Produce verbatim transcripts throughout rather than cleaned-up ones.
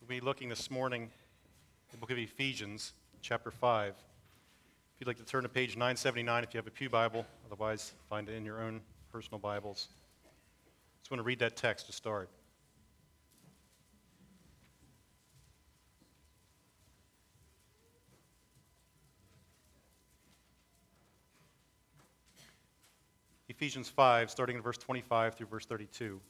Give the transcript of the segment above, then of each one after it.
We'll be looking this morning at the book of Ephesians, chapter five. If you'd like to turn to page nine seventy-nine if you have a pew Bible, otherwise find it in your own personal Bibles. Just want to read that text to start. Ephesians five, starting in verse twenty-five through verse thirty-two.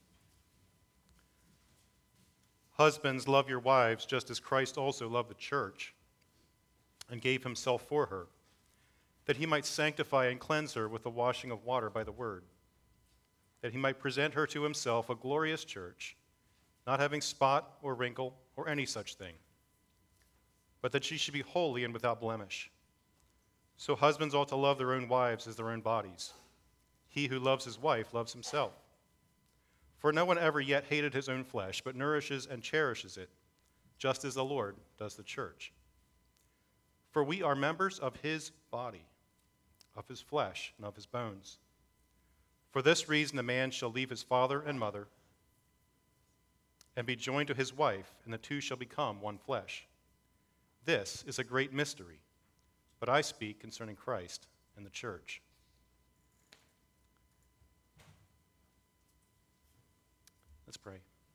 Husbands, love your wives, just as Christ also loved the church and gave himself for her, that he might sanctify and cleanse her with the washing of water by the word, that he might present her to himself a glorious church, not having spot or wrinkle or any such thing, but that she should be holy and without blemish. So husbands ought to love their own wives as their own bodies. He who loves his wife loves himself. For no one ever yet hated his own flesh, but nourishes and cherishes it, just as the Lord does the church. For we are members of his body, of his flesh, and of his bones. For this reason a man shall leave his father and mother, and be joined to his wife, and the two shall become one flesh. This is a great mystery, but I speak concerning Christ and the church. Let's pray.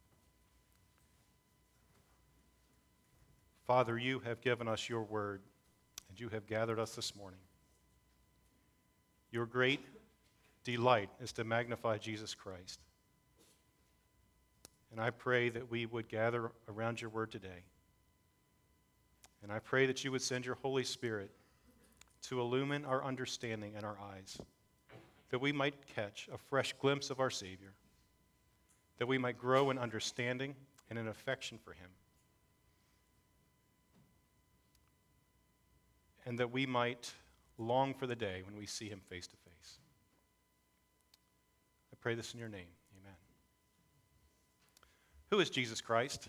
Father, you have given us your word, and you have gathered us this morning. Your great delight is to magnify Jesus Christ. And I pray that we would gather around your word today. And I pray that you would send your Holy Spirit to illumine our understanding and our eyes, that we might catch a fresh glimpse of our Savior, that we might grow in understanding and in affection for him, and that we might long for the day when we see him face to face. I pray this in your name. Amen. Who is Jesus Christ?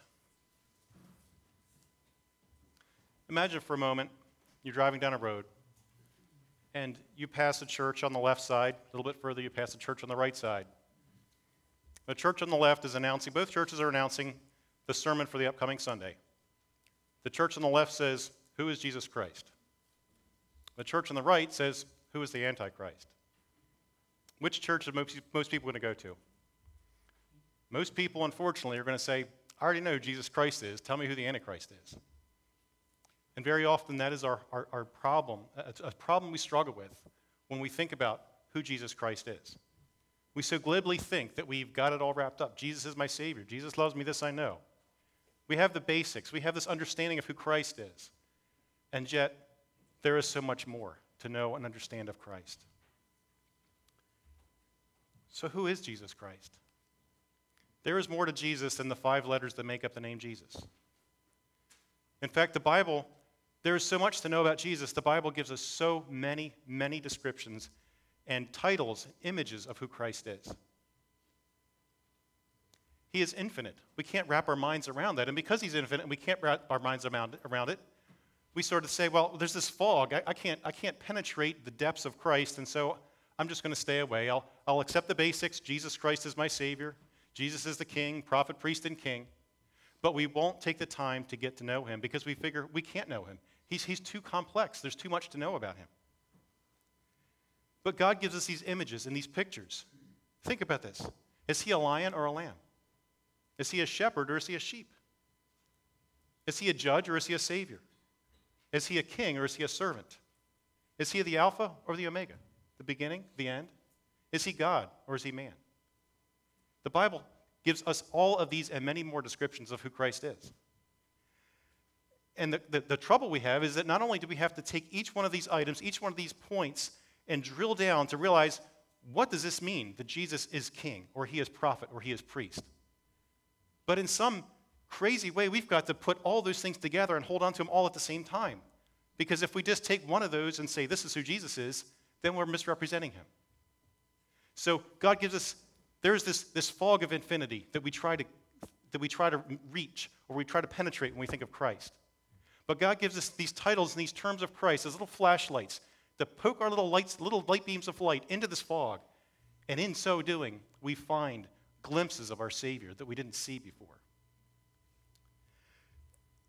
Imagine for a moment you're driving down a road and you pass a church on the left side. A little bit further, you pass a church on the right side. The church on the left is announcing, both churches are announcing the sermon for the upcoming Sunday. The church on the left says, who is Jesus Christ? The church on the right says, who is the Antichrist? Which church are most, most people going to go to? Most people, unfortunately, are going to say, I already know who Jesus Christ is. Tell me who the Antichrist is. And very often that is our, our, our problem, a, a problem we struggle with when we think about who Jesus Christ is. We so glibly think that we've got it all wrapped up. Jesus is my Savior. Jesus loves me, this I know. We have the basics. We have this understanding of who Christ is. And yet, there is so much more to know and understand of Christ. So who is Jesus Christ? There is more to Jesus than the five letters that make up the name Jesus. In fact, the Bible, there is so much to know about Jesus. The Bible gives us so many, many descriptions and titles, images of who Christ is. He is infinite. We can't wrap our minds around that. And because he's infinite and we can't wrap our minds around, around it, we sort of say, well, there's this fog. I, I, can't, I can't penetrate the depths of Christ, and so I'm just going to stay away. I'll, I'll accept the basics. Jesus Christ is my Savior. Jesus is the King, prophet, priest, and king. But we won't take the time to get to know him because we figure we can't know him. He's, he's too complex. There's too much to know about him. But God gives us these images and these pictures. Think about this. Is he a lion or a lamb? Is he a shepherd or is he a sheep? Is he a judge or is he a savior? Is he a king or is he a servant? Is he the Alpha or the Omega? The beginning, the end? Is he God or is he man? The Bible gives us all of these and many more descriptions of who Christ is. And the, the, the trouble we have is that not only do we have to take each one of these items, each one of these points, and drill down to realize, what does this mean that Jesus is king, or he is prophet, or he is priest? But in some crazy way, we've got to put all those things together and hold on to them all at the same time. Because if we just take one of those and say, this is who Jesus is, then we're misrepresenting him. So God gives us, there's this, this fog of infinity that we try to that we try to reach, or we try to penetrate when we think of Christ. But God gives us these titles and these terms of Christ as little flashlights to poke our little lights, little light beams of light into this fog. And in so doing, we find glimpses of our Savior that we didn't see before.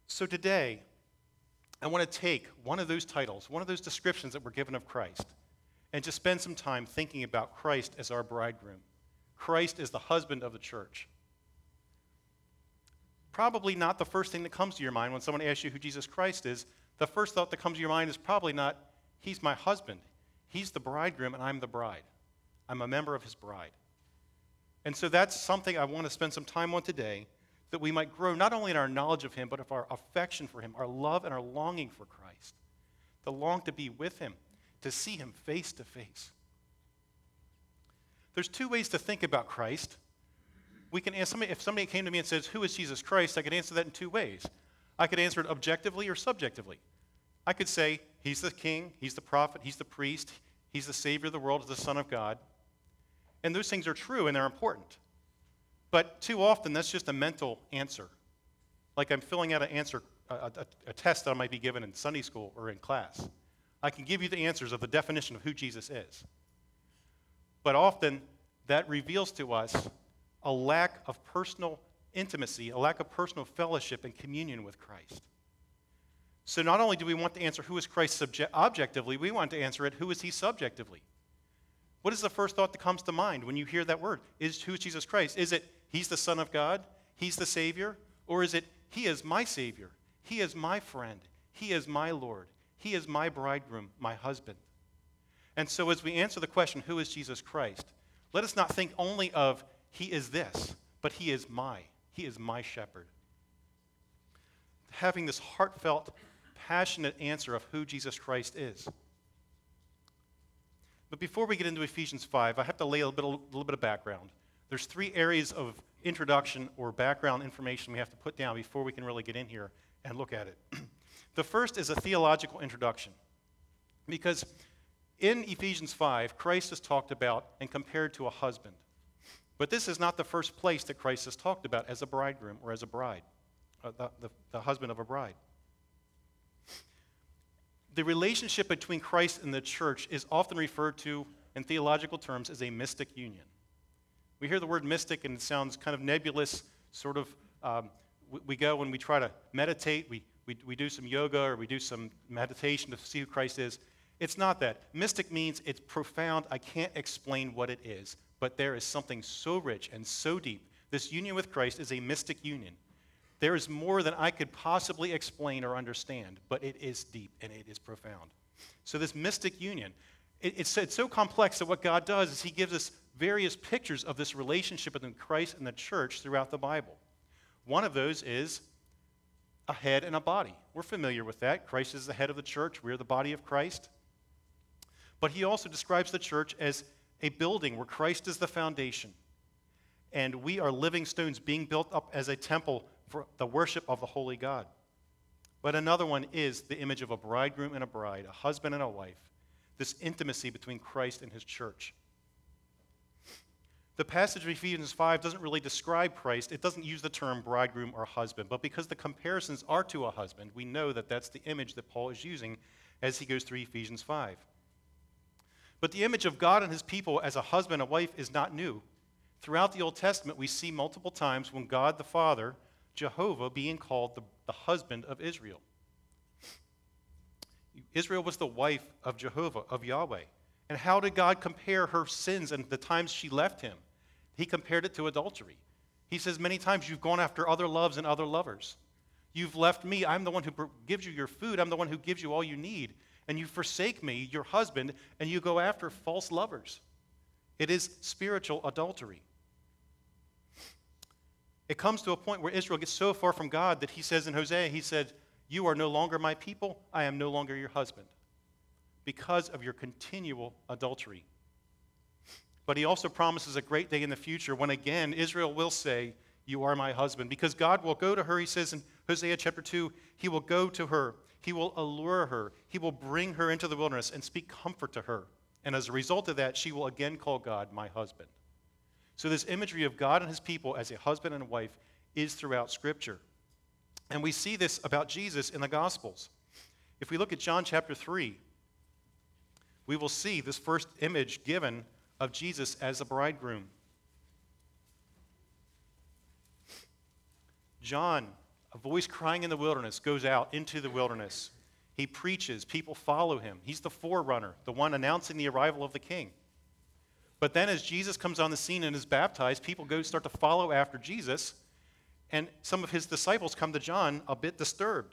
So today, I want to take one of those titles, one of those descriptions that we're given of Christ, and just spend some time thinking about Christ as our bridegroom. Christ is the husband of the church. Probably not the first thing that comes to your mind when someone asks you who Jesus Christ is. The first thought that comes to your mind is probably not, he's my husband. He's the bridegroom and I'm the bride. I'm a member of his bride. And so that's something I want to spend some time on today, that we might grow not only in our knowledge of him, but of our affection for him, our love and our longing for Christ, the long to be with him, to see him face to face. There's two ways to think about Christ. We can ask somebody, if somebody came to me and says, who is Jesus Christ? I could answer that in two ways. I could answer it objectively or subjectively. I could say, he's the king, he's the prophet, he's the priest, he's the savior of the world, he's the Son of God. And those things are true and they're important. But too often, that's just a mental answer. Like I'm filling out an answer, a, a, a test that I might be given in Sunday school or in class. I can give you the answers of the definition of who Jesus is. But often, that reveals to us a lack of personal intimacy, a lack of personal fellowship and communion with Christ. So not only do we want to answer who is Christ subject- objectively, we want to answer it, who is he subjectively? What is the first thought that comes to mind when you hear that word? Is who is Jesus Christ? Is it he's the Son of God, he's the Savior? Or is it he is my Savior, he is my friend, he is my Lord, he is my bridegroom, my husband? And so as we answer the question, who is Jesus Christ? Let us not think only of he is this, but he is my, he is my shepherd. Having this heartfelt, passionate answer of who Jesus Christ is. But before we get into Ephesians five, I have to lay a little bit, a little bit of background. There's three areas of introduction or background information we have to put down before we can really get in here and look at it. The first is a theological introduction. Because in Ephesians five, Christ is talked about and compared to a husband. But this is not the first place that Christ is talked about as a bridegroom or as a bride, uh, the, the, the husband of a bride. The relationship between Christ and the church is often referred to in theological terms as a mystic union. We hear the word mystic and it sounds kind of nebulous, sort of, um, we, we go and we try to meditate, we, we, we do some yoga or we do some meditation to see who Christ is. It's not that. Mystic means it's profound. I can't explain what it is, but there is something so rich and so deep. This union with Christ is a mystic union. There is more than I could possibly explain or understand, but it is deep and it is profound. So this mystic union, it, it's, it's so complex that what God does is he gives us various pictures of this relationship between Christ and the church throughout the Bible. One of those is a head and a body. We're familiar with that. Christ is the head of the church. We're the body of Christ. But he also describes the church as a building where Christ is the foundation. And we are living stones being built up as a temple for the worship of the holy God. But another one is the image of a bridegroom and a bride, a husband and a wife, this intimacy between Christ and his church. The passage of Ephesians five doesn't really describe Christ. It doesn't use the term bridegroom or husband. But because the comparisons are to a husband, we know that that's the image that Paul is using as he goes through Ephesians five. But the image of God and his people as a husband and wife is not new. Throughout the Old Testament, we see multiple times when God the Father, Jehovah, being called the, the husband of Israel. Israel was the wife of Jehovah, of Yahweh. And how did God compare her sins and the times she left him? He compared it to adultery. He says many times, you've gone after other loves and other lovers. You've left me. I'm the one who gives you your food. I'm the one who gives you all you need. And you forsake me, your husband, and you go after false lovers. It is spiritual adultery. It comes to a point where Israel gets so far from God that he says in Hosea, he said, you are no longer my people, I am no longer your husband, because of your continual adultery. But he also promises a great day in the future when again Israel will say, you are my husband, because God will go to her, he says in Hosea chapter two, he will go to her, he will allure her, he will bring her into the wilderness and speak comfort to her. And as a result of that, she will again call God my husband. So this imagery of God and his people as a husband and a wife is throughout Scripture. And we see this about Jesus in the Gospels. If we look at John chapter three, we will see this first image given of Jesus as a bridegroom. John, A voice crying in the wilderness goes out into the wilderness. He preaches. People follow him. He's the forerunner, the one announcing the arrival of the king. But then as Jesus comes on the scene and is baptized, people go start to follow after Jesus, and some of his disciples come to John a bit disturbed.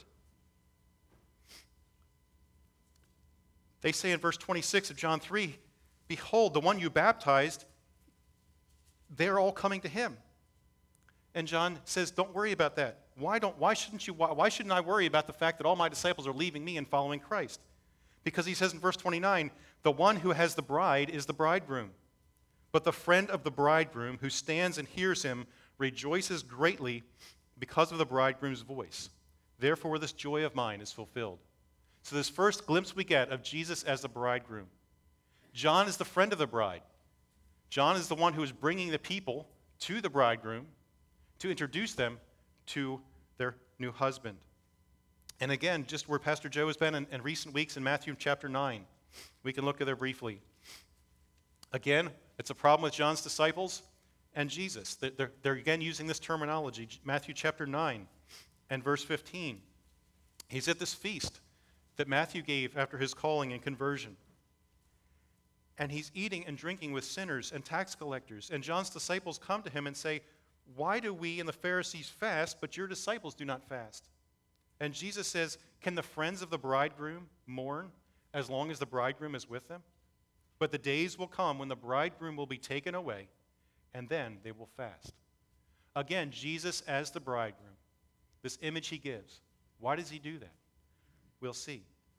They say in verse twenty-six of John three, "Behold, the one you baptized, they're all coming to him." And John says, "Don't worry about that. Why don't? Why shouldn't you? Why, why shouldn't I worry about the fact that all my disciples are leaving me and following Christ?" Because he says in verse twenty-nine, "The one who has the bride is the bridegroom. But the friend of the bridegroom who stands and hears him rejoices greatly because of the bridegroom's voice. Therefore, this joy of mine is fulfilled." So this first glimpse we get of Jesus as the bridegroom. John is the friend of the bride. John is the one who is bringing the people to the bridegroom to introduce them to their new husband. And again, just where Pastor Joe has been in, in recent weeks in Matthew chapter nine, we can look at there briefly. Again, it's a problem with John's disciples and Jesus. They're, they're again using this terminology. Matthew chapter nine and verse fifteen. He's at this feast that Matthew gave after his calling and conversion. And he's eating and drinking with sinners and tax collectors. And John's disciples come to him and say, "Why do we and the Pharisees fast, but your disciples do not fast?" And Jesus says, "Can the friends of the bridegroom mourn as long as the bridegroom is with them? But the days will come when the bridegroom will be taken away, and then they will fast." Again, Jesus as the bridegroom, this image he gives. Why does he do that? We'll see.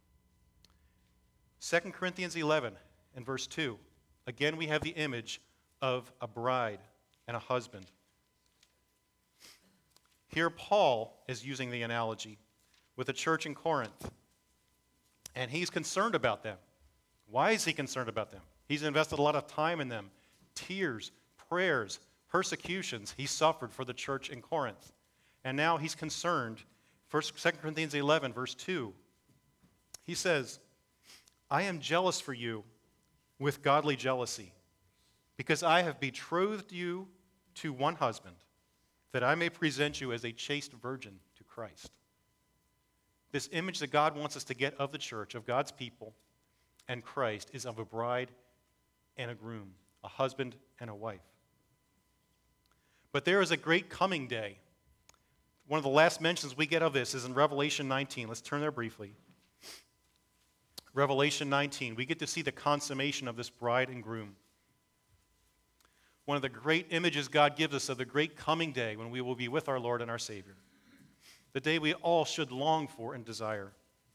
Second Corinthians eleven and verse two. Again, we have the image of a bride and a husband. Here, Paul is using the analogy with the church in Corinth, and he's concerned about them. Why is he concerned about them? He's invested a lot of time in them. Tears, prayers, persecutions he suffered for the church in Corinth. And now he's concerned. First, Second Corinthians eleven, verse two. He says, "I am jealous for you with godly jealousy, because I have betrothed you to one husband, that I may present you as a chaste virgin to Christ." This image that God wants us to get of the church, of God's people, and Christ is of a bride and a groom, a husband and a wife. But there is a great coming day. One of the last mentions we get of this is in Revelation nineteen. Let's turn there briefly. Revelation nineteen. We get to see the consummation of this bride and groom. One of the great images God gives us of the great coming day when we will be with our Lord and our Savior. The day we all should long for and desire.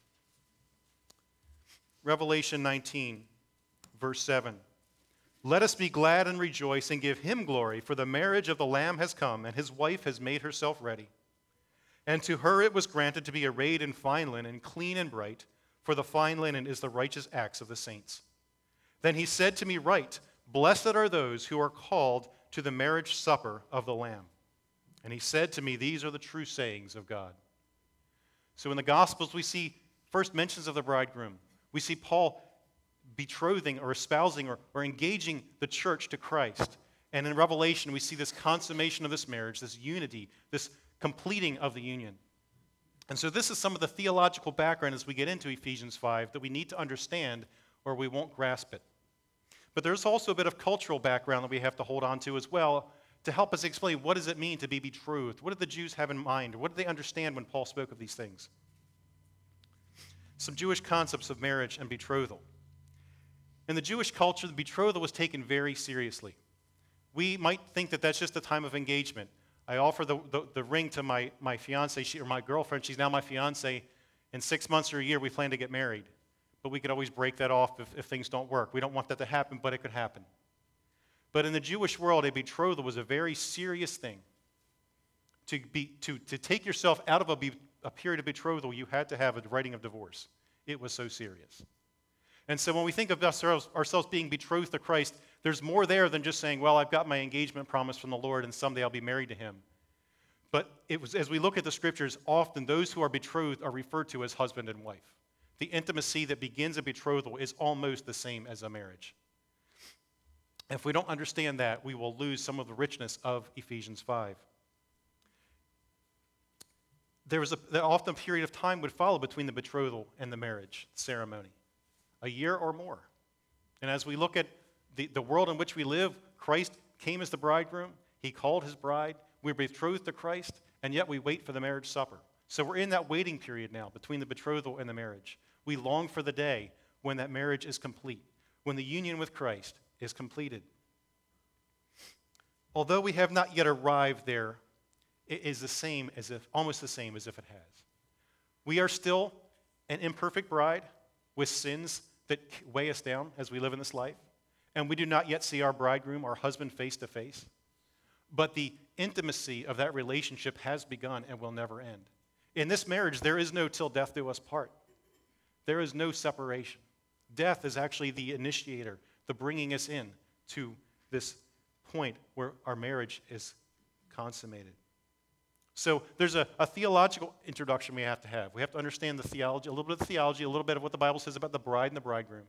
Revelation nineteen, verse seven. "Let us be glad and rejoice and give him glory, for the marriage of the Lamb has come, and his wife has made herself ready. And to her it was granted to be arrayed in fine linen, clean and bright, for the fine linen is the righteous acts of the saints. Then he said to me, 'Write, blessed are those who are called to the marriage supper of the Lamb.' And he said to me, 'These are the true sayings of God.'" So in the Gospels we see first mentions of the bridegroom. We see Paul betrothing or espousing or, or engaging the church to Christ. And in Revelation we see this consummation of this marriage, this unity, this completing of the union. And so this is some of the theological background as we get into Ephesians five that we need to understand or we won't grasp it. But there's also a bit of cultural background that we have to hold on to as well to help us explain what does it mean to be betrothed? What did the Jews have in mind? What did they understand when Paul spoke of these things? Some Jewish concepts of marriage and betrothal. In the Jewish culture, the betrothal was taken very seriously. We might think that that's just a time of engagement. I offer the, the, the ring to my, my fiance, she, or my girlfriend. She's now my fiance. In six months or a year, we plan to get married. But we could always break that off if, if things don't work. We don't want that to happen, but it could happen. But in the Jewish world, a betrothal was a very serious thing. To, be, to, to take yourself out of a, be, a period of betrothal, you had to have a writing of divorce. It was so serious. And so when we think of ourselves, ourselves being betrothed to Christ, there's more there than just saying, well, I've got my engagement promise from the Lord and someday I'll be married to him. But it was, as we look at the scriptures, often those who are betrothed are referred to as husband and wife. The intimacy that begins a betrothal is almost the same as a marriage. If we don't understand that, we will lose some of the richness of Ephesians five. there was a, that often a period of time would follow between the betrothal and the marriage ceremony, a year or more. And as we look at the, the world in which we live, Christ came as the bridegroom. He called his bride. We're betrothed to Christ, and yet we wait for the marriage supper. So we're in that waiting period now between the betrothal and the marriage. We long for the day when that marriage is complete, when the union with Christ is completed. Although we have not yet arrived there, it is the same as if, almost the same as if it has. We are still an imperfect bride with sins that weigh us down as we live in this life, and we do not yet see our bridegroom, our husband, face to face. But the intimacy of that relationship has begun and will never end. In this marriage, there is no till death do us part. There is no separation. Death is actually the initiator, the bringing us in to this point where our marriage is consummated. So there's a, a theological introduction we have to have. We have to understand the theology, a little bit of the theology, a little bit of what the Bible says about the bride and the bridegroom.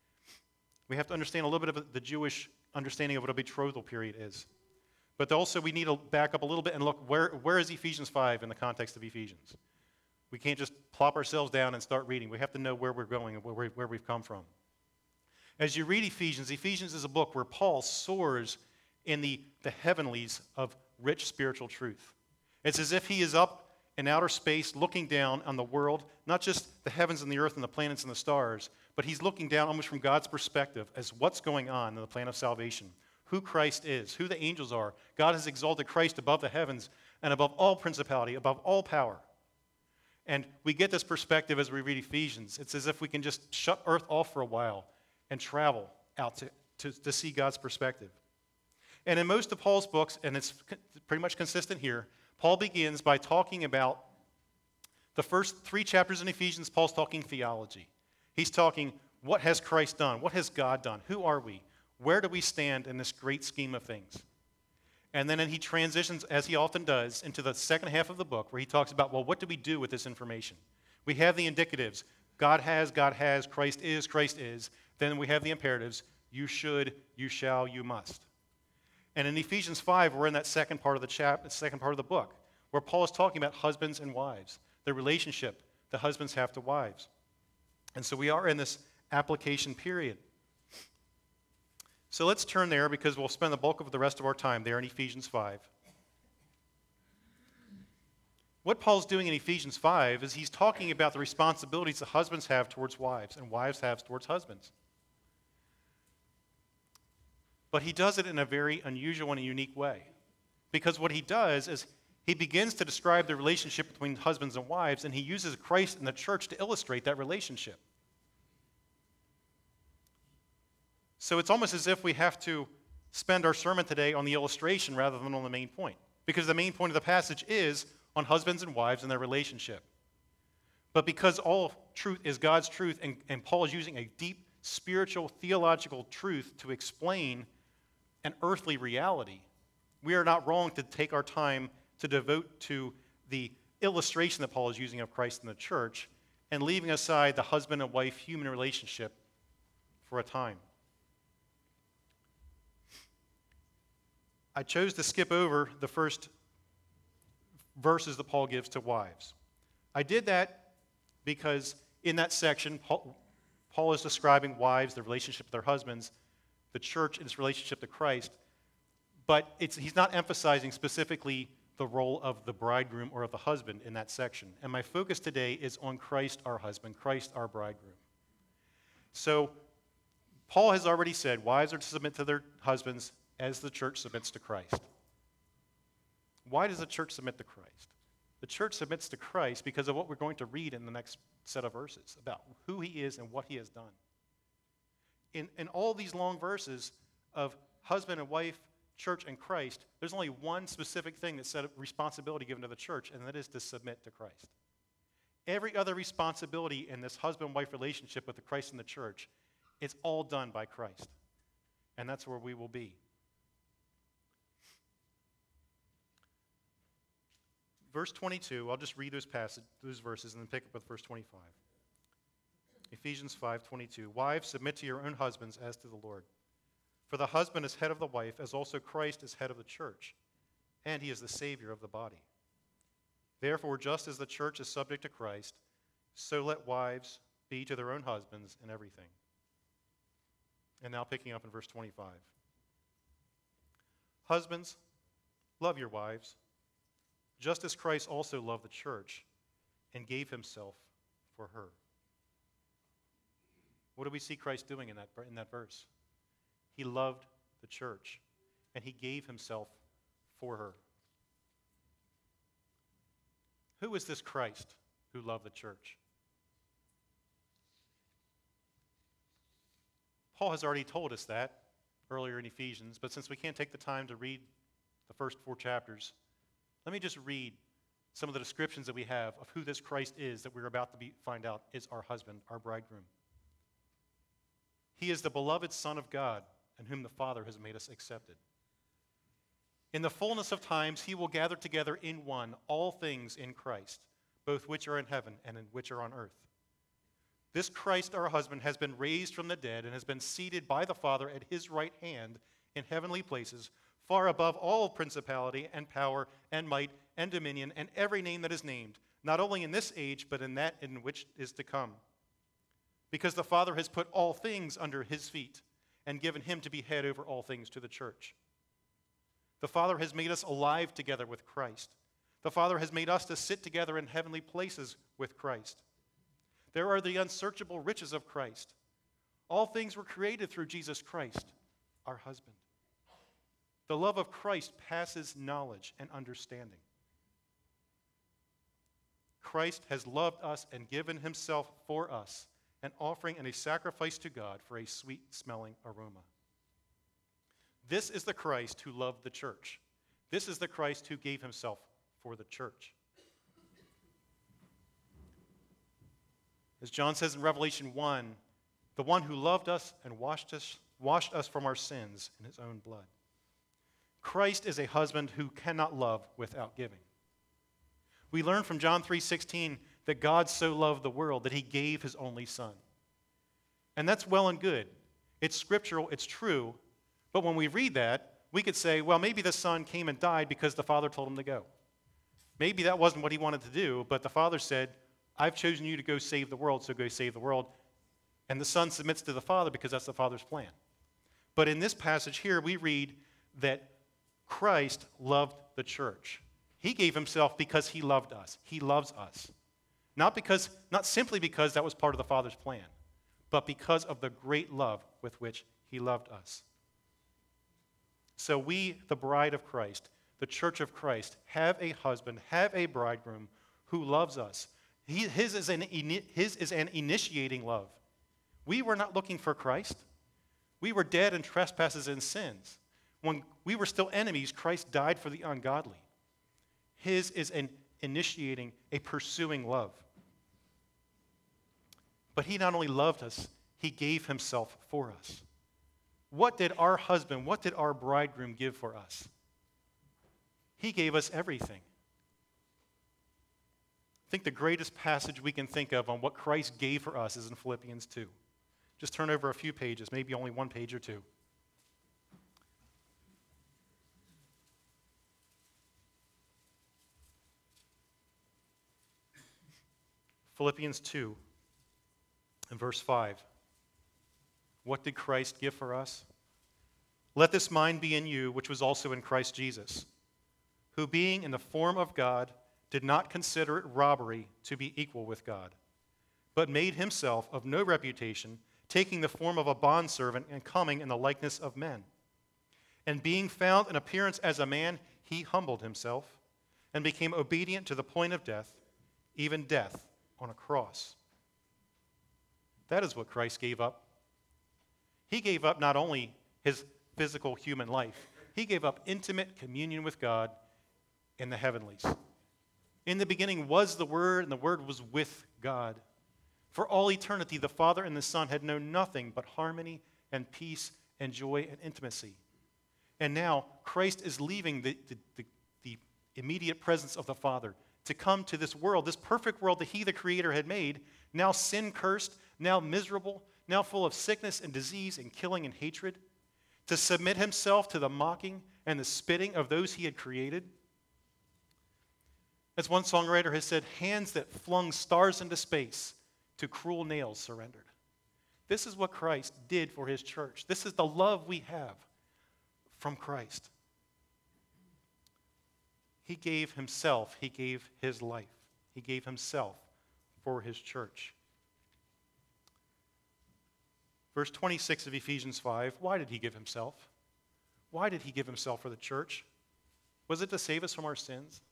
We have to understand a little bit of the Jewish understanding of what a betrothal period is. But also we need to back up a little bit and look, where, where is Ephesians five in the context of Ephesians? We can't just plop ourselves down and start reading. We have to know where we're going and where, where we've come from. As you read Ephesians, Ephesians is a book where Paul soars in the, the heavenlies of rich spiritual truth. It's as if he is up in outer space looking down on the world, not just the heavens and the earth and the planets and the stars, but he's looking down almost from God's perspective as what's going on in the plan of salvation, who Christ is, who the angels are. God has exalted Christ above the heavens and above all principality, above all power. And we get this perspective as we read Ephesians. It's as if we can just shut earth off for a while and travel out to, to, to see God's perspective. And in most of Paul's books, and it's pretty much consistent here, Paul begins by talking about the first three chapters in Ephesians. Paul's talking theology. He's talking, what has Christ done? What has God done? Who are we? Where do we stand in this great scheme of things? And then he transitions, as he often does, into the second half of the book where he talks about, well, what do we do with this information? We have the indicatives. God has, God has, Christ is, Christ is. Then we have the imperatives. You should, you shall, you must. And in Ephesians five, we're in that second part of the chapter, second part of the book, where Paul is talking about husbands and wives, the relationship the husbands have to wives. And so we are in this application period. So let's turn there because we'll spend the bulk of the rest of our time there in Ephesians five. What Paul's doing in Ephesians five is he's talking about the responsibilities that husbands have towards wives and wives have towards husbands. But he does it in a very unusual and unique way. Because what he does is he begins to describe the relationship between husbands and wives, and he uses Christ and the church to illustrate that relationship. So it's almost as if we have to spend our sermon today on the illustration rather than on the main point. Because the main point of the passage is on husbands and wives and their relationship. But because all truth is God's truth, and, and Paul is using a deep spiritual, theological truth to explain an earthly reality, we are not wrong to take our time to devote to the illustration that Paul is using of Christ and the church and leaving aside the husband and wife human relationship for a time. I chose to skip over the first verses that Paul gives to wives. I did that because in that section, Paul, Paul is describing wives, the relationship with their husbands, the church in its relationship to Christ, but it's, he's not emphasizing specifically the role of the bridegroom or of the husband in that section. And my focus today is on Christ, our husband, Christ, our bridegroom. So Paul has already said wives are to submit to their husbands as the church submits to Christ. Why does the church submit to Christ? The church submits to Christ because of what we're going to read in the next set of verses about who he is and what he has done. In, in all these long verses of husband and wife, church and Christ, there's only one specific thing that's said responsibility given to the church, and that is to submit to Christ. Every other responsibility in this husband-wife relationship with the Christ and the church, it's all done by Christ. And that's where we will be. Verse twenty-two, I'll just read those passage, those verses and then pick up with verse twenty-five. Ephesians five twenty-two. Wives, submit to your own husbands as to the Lord. For the husband is head of the wife, as also Christ is head of the church, and he is the Savior of the body. Therefore, just as the church is subject to Christ, so let wives be to their own husbands in everything. And now picking up in verse twenty-five. Husbands, love your wives, just as Christ also loved the church and gave himself for her. What do we see Christ doing in that, in that verse? He loved the church, and he gave himself for her. Who is this Christ who loved the church? Paul has already told us that earlier in Ephesians, but since we can't take the time to read the first four chapters, let me just read some of the descriptions that we have of who this Christ is that we're about to be, find out is our husband, our bridegroom. He is the beloved Son of God, in whom the Father has made us accepted. In the fullness of times, he will gather together in one all things in Christ, both which are in heaven and in which are on earth. This Christ, our husband, has been raised from the dead and has been seated by the Father at his right hand in heavenly places, far above all principality and power and might and dominion and every name that is named, not only in this age, but in that in which is to come. Because the Father has put all things under his feet and given him to be head over all things to the church. The Father has made us alive together with Christ. The Father has made us to sit together in heavenly places with Christ. There are the unsearchable riches of Christ. All things were created through Jesus Christ, our husband. The love of Christ passes knowledge and understanding. Christ has loved us and given himself for us, an offering and a sacrifice to God for a sweet-smelling aroma. This is the Christ who loved the church. This is the Christ who gave himself for the church. As John says in Revelation one, the one who loved us and washed us, washed us from our sins in his own blood. Christ is a husband who cannot love without giving. We learn from John three sixteen that God so loved the world that he gave his only son. And that's well and good. It's scriptural, it's true, but when we read that, we could say, well, maybe the son came and died because the father told him to go. Maybe that wasn't what he wanted to do, but the father said, I've chosen you to go save the world, so go save the world. And the son submits to the father because that's the father's plan. But in this passage here, we read that Christ loved the church. He gave himself because he loved us. He loves us. Not because, not simply because that was part of the Father's plan, but because of the great love with which he loved us. So we, the bride of Christ, the church of Christ, have a husband, have a bridegroom who loves us. He, his, is an, his is an initiating love. We were not looking for Christ. We were dead in trespasses and sins. When we were still enemies, Christ died for the ungodly. His is an initiating, a pursuing love. But he not only loved us, he gave himself for us. What did our husband, what did our bridegroom give for us? He gave us everything. I think the greatest passage we can think of on what Christ gave for us is in Philippians two. Just turn over a few pages, maybe only one page or two. Philippians two and verse five. What did Christ give for us? Let this mind be in you, which was also in Christ Jesus, who being in the form of God, did not consider it robbery to be equal with God, but made himself of no reputation, taking the form of a bondservant and coming in the likeness of men. And being found in appearance as a man, he humbled himself and became obedient to the point of death, even death on a cross. That is what Christ gave up. He gave up not only his physical human life, he gave up intimate communion with God in the heavenlies. In the beginning was the Word, and the Word was with God. For all eternity, the Father and the Son had known nothing but harmony and peace and joy and intimacy. And now Christ is leaving the, the, the, the immediate presence of the Father to come to this world, this perfect world that he, the Creator, had made, now sin-cursed, now miserable, now full of sickness and disease and killing and hatred, to submit himself to the mocking and the spitting of those he had created. As one songwriter has said, hands that flung stars into space to cruel nails surrendered. This is what Christ did for his church. This is the love we have from Christ. He gave himself, he gave his life. He gave himself for his church. Verse twenty-six of Ephesians five, why did he give himself? Why did he give himself for the church? Was it to save us from our sins?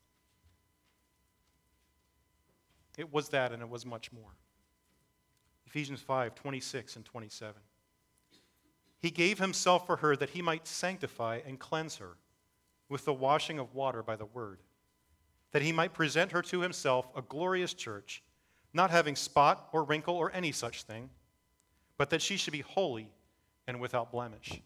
It was that, and it was much more. Ephesians five, twenty-six and twenty-seven. He gave himself for her that he might sanctify and cleanse her with the washing of water by the word, that he might present her to himself a glorious church, not having spot or wrinkle or any such thing, but that she should be holy and without blemish.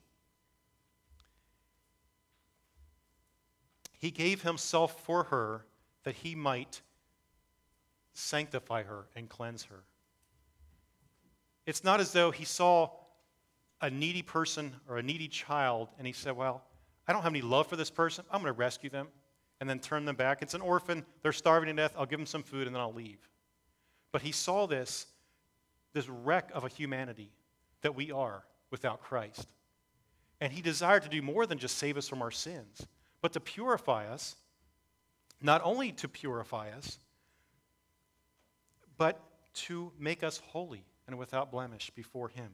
He gave himself for her that he might sanctify her and cleanse her. It's not as though he saw a needy person or a needy child and he said, well, I don't have any love for this person. I'm going to rescue them and then turn them back. It's an orphan. They're starving to death. I'll give them some food and then I'll leave. But he saw this, this wreck of a humanity that we are without Christ. And he desired to do more than just save us from our sins, but to purify us, not only to purify us, but to make us holy and without blemish before him.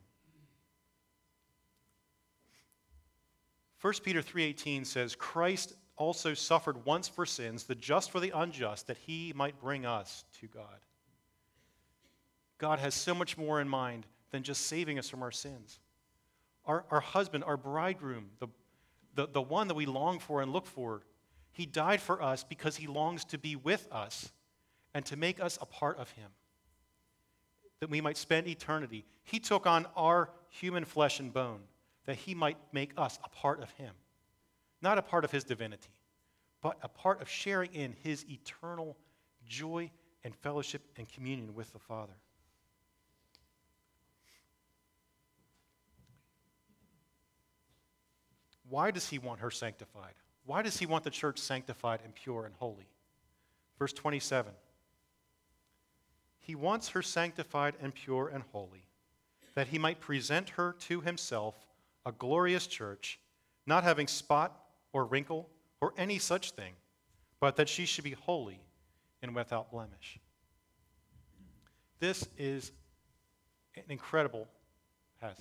First Peter three eighteen says, Christ also suffered once for sins, the just for the unjust, that he might bring us to God. God has so much more in mind than just saving us from our sins. Our, our husband, our bridegroom, the, the, the one that we long for and look for, he died for us because he longs to be with us and to make us a part of him, that we might spend eternity. He took on our human flesh and bone, that he might make us a part of him. Not a part of his divinity, but a part of sharing in his eternal joy and fellowship and communion with the Father. Why does he want her sanctified? Why does he want the church sanctified and pure and holy? Verse twenty-seven. He wants her sanctified and pure and holy, that he might present her to himself a glorious church, not having spot or wrinkle or any such thing, but that she should be holy and without blemish. This is an incredible passage.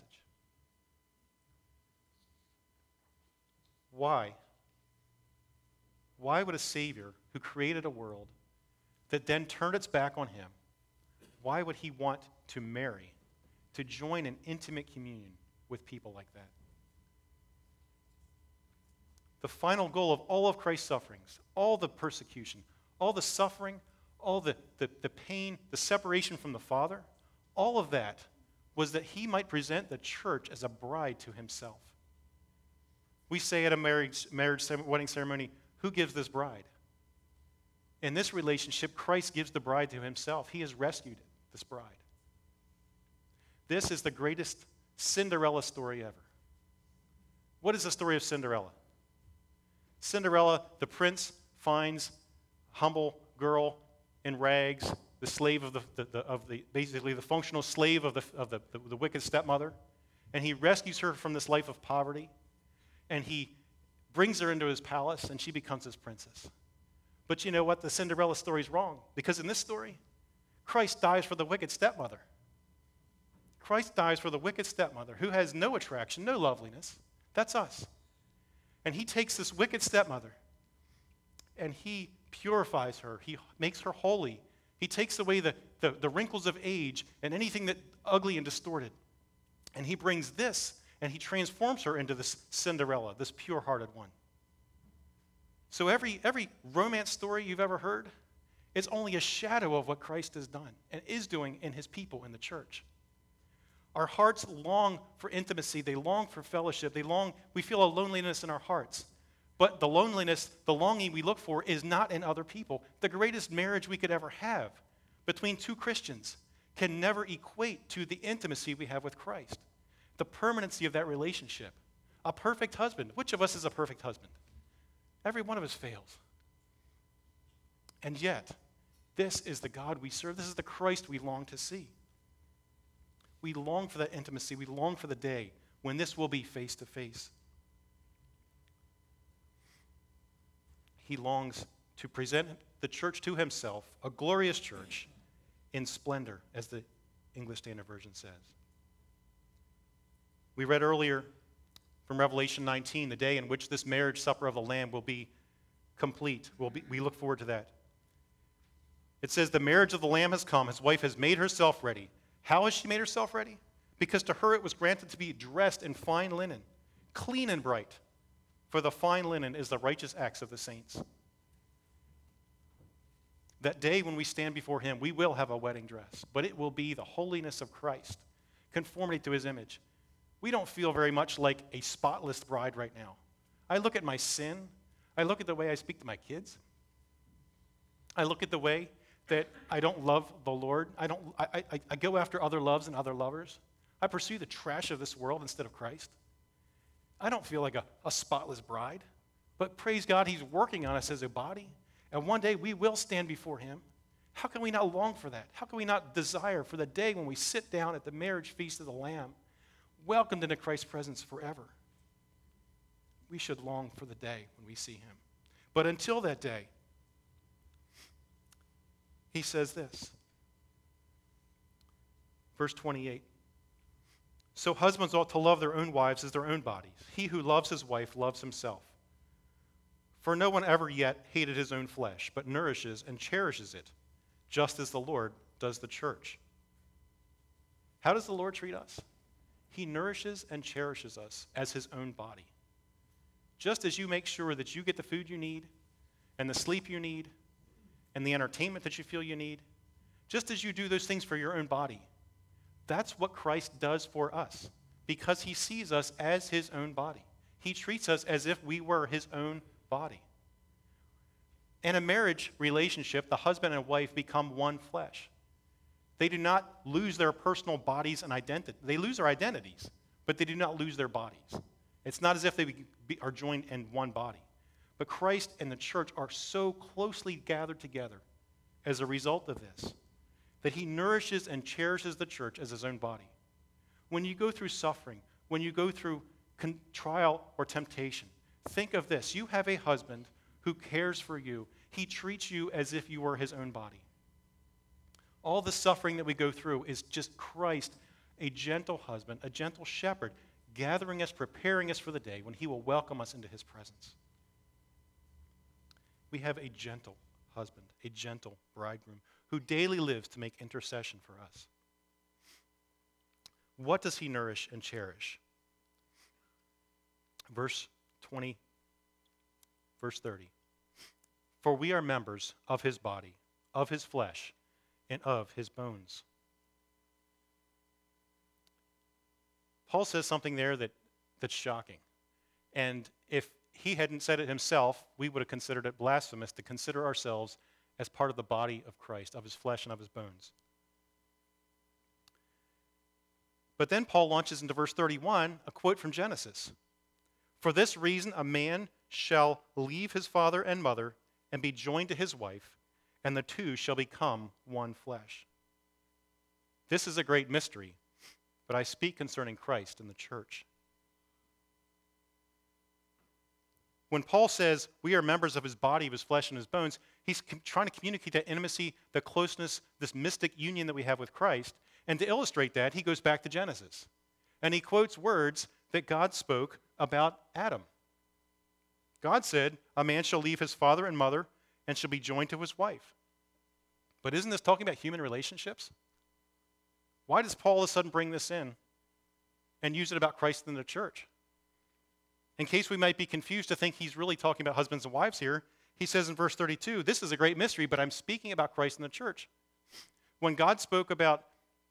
Why? Why would a Savior who created a world that then turned its back on him, why would he want to marry, to join in intimate communion with people like that? The final goal of all of Christ's sufferings, all the persecution, all the suffering, all the, the, the pain, the separation from the Father, all of that was that he might present the church as a bride to himself. We say at a marriage, marriage wedding ceremony, who gives this bride? In this relationship, Christ gives the bride to himself. He has rescued this bride. This is the greatest Cinderella story ever. What is the story of Cinderella? Cinderella, the prince finds a humble girl in rags, the slave of the, the, the of the basically the functional slave of the of the, the, the wicked stepmother, and he rescues her from this life of poverty, and he brings her into his palace, and she becomes his princess. But you know what? The Cinderella story is wrong, because in this story, Christ dies for the wicked stepmother. Christ dies for the wicked stepmother who has no attraction, no loveliness. That's us. And he takes this wicked stepmother and he purifies her. He makes her holy. He takes away the, the, the wrinkles of age and anything that ugly and distorted. And he brings this and he transforms her into this Cinderella, this pure-hearted one. So every, every romance story you've ever heard is only a shadow of what Christ has done and is doing in his people in the church. Our hearts long for intimacy. They long for fellowship. They long, we feel a loneliness in our hearts. But the loneliness, the longing we look for is not in other people. The greatest marriage we could ever have between two Christians can never equate to the intimacy we have with Christ. The permanency of that relationship. A perfect husband. Which of us is a perfect husband? Every one of us fails. And yet, this is the God we serve. This is the Christ we long to see. We long for that intimacy. We long for the day when this will be face to face. He longs to present the church to himself, a glorious church in splendor, as the English Standard Version says. We read earlier from Revelation nineteen, the day in which this marriage supper of the Lamb will be complete. We'll be, we look forward to that. It says, the marriage of the Lamb has come. His wife has made herself ready. How has she made herself ready? Because to her it was granted to be dressed in fine linen, clean and bright. For the fine linen is the righteous acts of the saints. That day when we stand before him, we will have a wedding dress, but it will be the holiness of Christ, conformity to his image. We don't feel very much like a spotless bride right now. I look at my sin. I look at the way I speak to my kids. I look at the way that I don't love the Lord. I don't. I, I, I go after other loves and other lovers. I pursue the trash of this world instead of Christ. I don't feel like a, a spotless bride, but praise God, he's working on us as a body, and one day we will stand before him. How can we not long for that? How can we not desire for the day when we sit down at the marriage feast of the Lamb, welcomed into Christ's presence forever? We should long for the day when we see him. But until that day, he says this, verse twenty-eight. So husbands ought to love their own wives as their own bodies. He who loves his wife loves himself. For no one ever yet hated his own flesh, but nourishes and cherishes it, just as the Lord does the church. How does the Lord treat us? He nourishes and cherishes us as his own body. Just as you make sure that you get the food you need, and the sleep you need, and the entertainment that you feel you need, just as you do those things for your own body, that's what Christ does for us, because he sees us as his own body. He treats us as if we were his own body. In a marriage relationship, the husband and wife become one flesh. They do not lose their personal bodies and identity. They lose their identities, but they do not lose their bodies. It's not as if they be, are joined in one body. But Christ and the church are so closely gathered together as a result of this, that he nourishes and cherishes the church as his own body. When you go through suffering, when you go through con- trial or temptation, think of this. You have a husband who cares for you. He treats you as if you were his own body. All the suffering that we go through is just Christ, a gentle husband, a gentle shepherd, gathering us, preparing us for the day when he will welcome us into his presence. We have a gentle husband, a gentle bridegroom, who daily lives to make intercession for us. What does he nourish and cherish? Verse twenty, verse thirty. For we are members of his body, of his flesh, and of his bones. Paul says something there that, that's shocking. And if he hadn't said it himself, we would have considered it blasphemous to consider ourselves as part of the body of Christ, of his flesh and of his bones. But then Paul launches into verse thirty-one, a quote from Genesis. For this reason, a man shall leave his father and mother and be joined to his wife, and the two shall become one flesh. This is a great mystery, but I speak concerning Christ and the church. When Paul says we are members of his body, of his flesh, and his bones, he's com- trying to communicate that intimacy, the closeness, this mystic union that we have with Christ. And to illustrate that, he goes back to Genesis. And he quotes words that God spoke about Adam. God said, a man shall leave his father and mother and shall be joined to his wife. But isn't this talking about human relationships? Why does Paul all of a sudden bring this in and use it about Christ and the church? In case we might be confused to think he's really talking about husbands and wives here, he says in verse thirty-two, this is a great mystery, but I'm speaking about Christ and the church. When God spoke about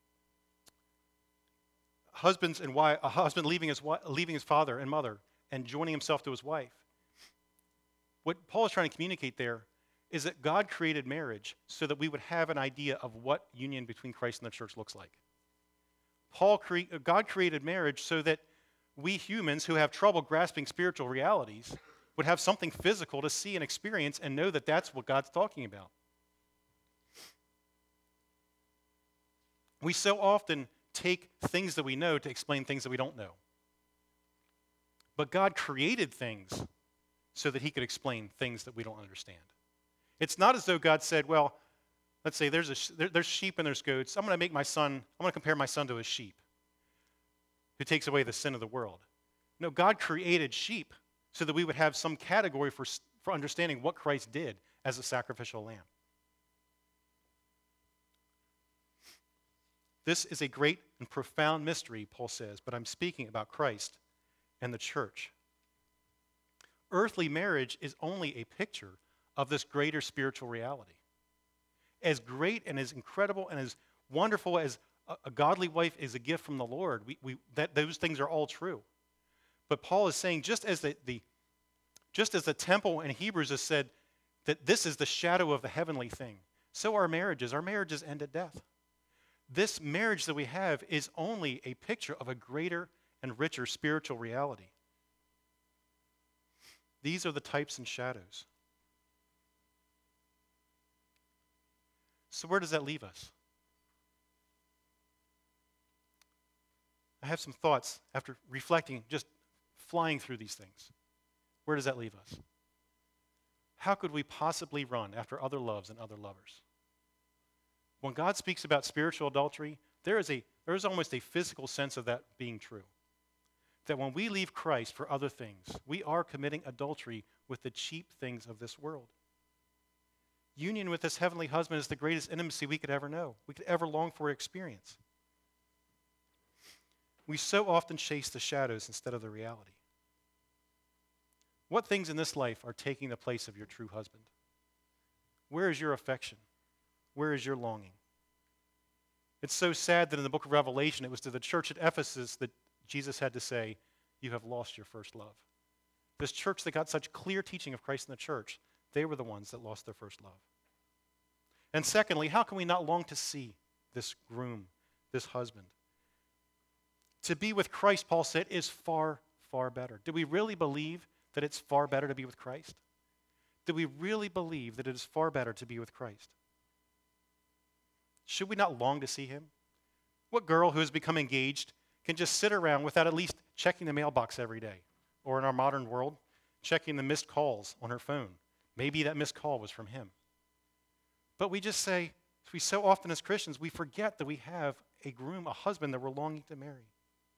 husbands and wife, a husband leaving his, leaving his father and mother and joining himself to his wife, what Paul is trying to communicate there is that God created marriage so that we would have an idea of what union between Christ and the church looks like. Paul cre- God created marriage so that we humans who have trouble grasping spiritual realities would have something physical to see and experience and know that that's what God's talking about. We so often take things that we know to explain things that we don't know. But God created things so that he could explain things that we don't understand. It's not as though God said, well, let's say there's, a, there, there's sheep and there's goats. I'm going to make my son, I'm going to compare my son to a sheep who takes away the sin of the world. No, God created sheep so that we would have some category for, for understanding what Christ did as a sacrificial lamb. This is a great and profound mystery, Paul says, but I'm speaking about Christ and the church. Earthly marriage is only a picture of this greater spiritual reality. As great and as incredible and as wonderful as a, a godly wife is a gift from the Lord, we, we, that, those things are all true. But Paul is saying, just as the, the, just as the temple in Hebrews has said that this is the shadow of the heavenly thing, so our marriages, our marriages end at death. This marriage that we have is only a picture of a greater and richer spiritual reality. These are the types and shadows. So where does that leave us? I have some thoughts after reflecting, just flying through these things. Where does that leave us? How could we possibly run after other loves and other lovers? When God speaks about spiritual adultery, there is a there is almost a physical sense of that being true. That when we leave Christ for other things, we are committing adultery with the cheap things of this world. Union with this heavenly husband is the greatest intimacy we could ever know, we could ever long for or experience. We so often chase the shadows instead of the reality. What things in this life are taking the place of your true husband? Where is your affection? Where is your longing? It's so sad that in the book of Revelation, it was to the church at Ephesus that Jesus had to say, you have lost your first love. This church that got such clear teaching of Christ in the church, they were the ones that lost their first love. And secondly, how can we not long to see this groom, this husband? To be with Christ, Paul said, is far, far better. Do we really believe that it's far better to be with Christ? Do we really believe that it is far better to be with Christ? Should we not long to see him? What girl who has become engaged can just sit around without at least checking the mailbox every day? Or in our modern world, checking the missed calls on her phone. Maybe that missed call was from him. But we just say, we so often as Christians, we forget that we have a groom, a husband that we're longing to marry.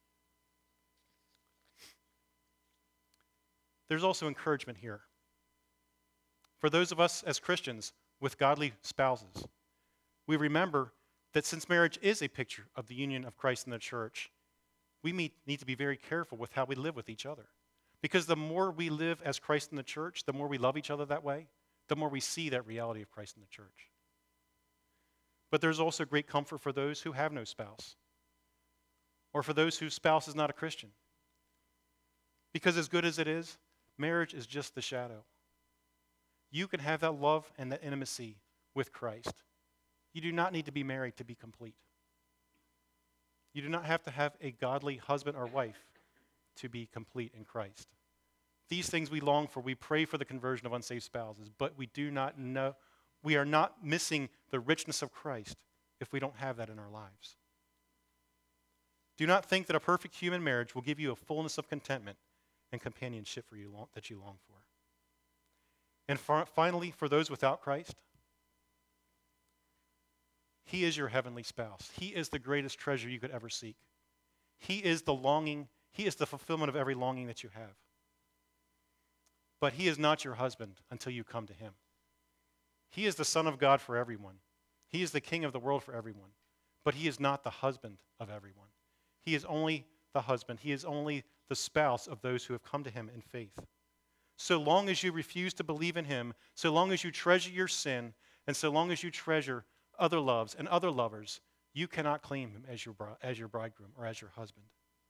There's also encouragement here. For those of us as Christians with godly spouses, we remember that since marriage is a picture of the union of Christ and the church, we need to be very careful with how we live with each other. Because the more we live as Christ in the church, the more we love each other that way, the more we see that reality of Christ in the church. But there's also great comfort for those who have no spouse, or for those whose spouse is not a Christian. Because as good as it is, marriage is just the shadow. You can have that love and that intimacy with Christ. You do not need to be married to be complete. You do not have to have a godly husband or wife to be complete in Christ. These things we long for. We pray for the conversion of unsaved spouses, but we do not know, we are not missing the richness of Christ if we don't have that in our lives. Do not think that a perfect human marriage will give you a fullness of contentment and companionship for you long, that you long for. And for, finally, for those without Christ, he is your heavenly spouse. He is the greatest treasure you could ever seek. He is the longing, he is the fulfillment of every longing that you have. But he is not your husband until you come to him. He is the Son of God for everyone. He is the King of the world for everyone. But he is not the husband of everyone. He is only the husband. He is only the spouse of those who have come to him in faith. So long as you refuse to believe in him, so long as you treasure your sin, and so long as you treasure other loves and other lovers, you cannot claim him as your, as your bridegroom or as your husband.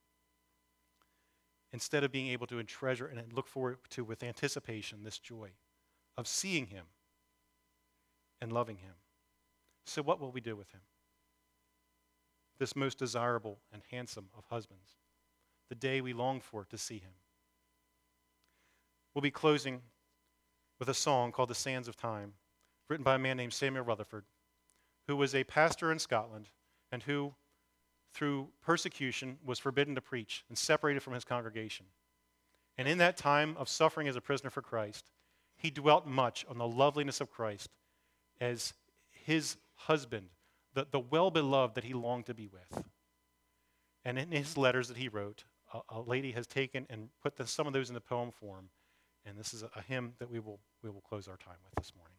Instead of being able to treasure and look forward to with anticipation this joy of seeing him and loving him. So what will we do with him? This most desirable and handsome of husbands, the day we long for to see him. We'll be closing with a song called The Sands of Time, written by a man named Samuel Rutherford, who was a pastor in Scotland and who, through persecution, was forbidden to preach and separated from his congregation. And in that time of suffering as a prisoner for Christ, he dwelt much on the loveliness of Christ as his husband, the, the well-beloved that he longed to be with. And in his letters that he wrote, a, a lady has taken and put the, some of those into poem form. And this is a, a hymn that we will, we will close our time with this morning.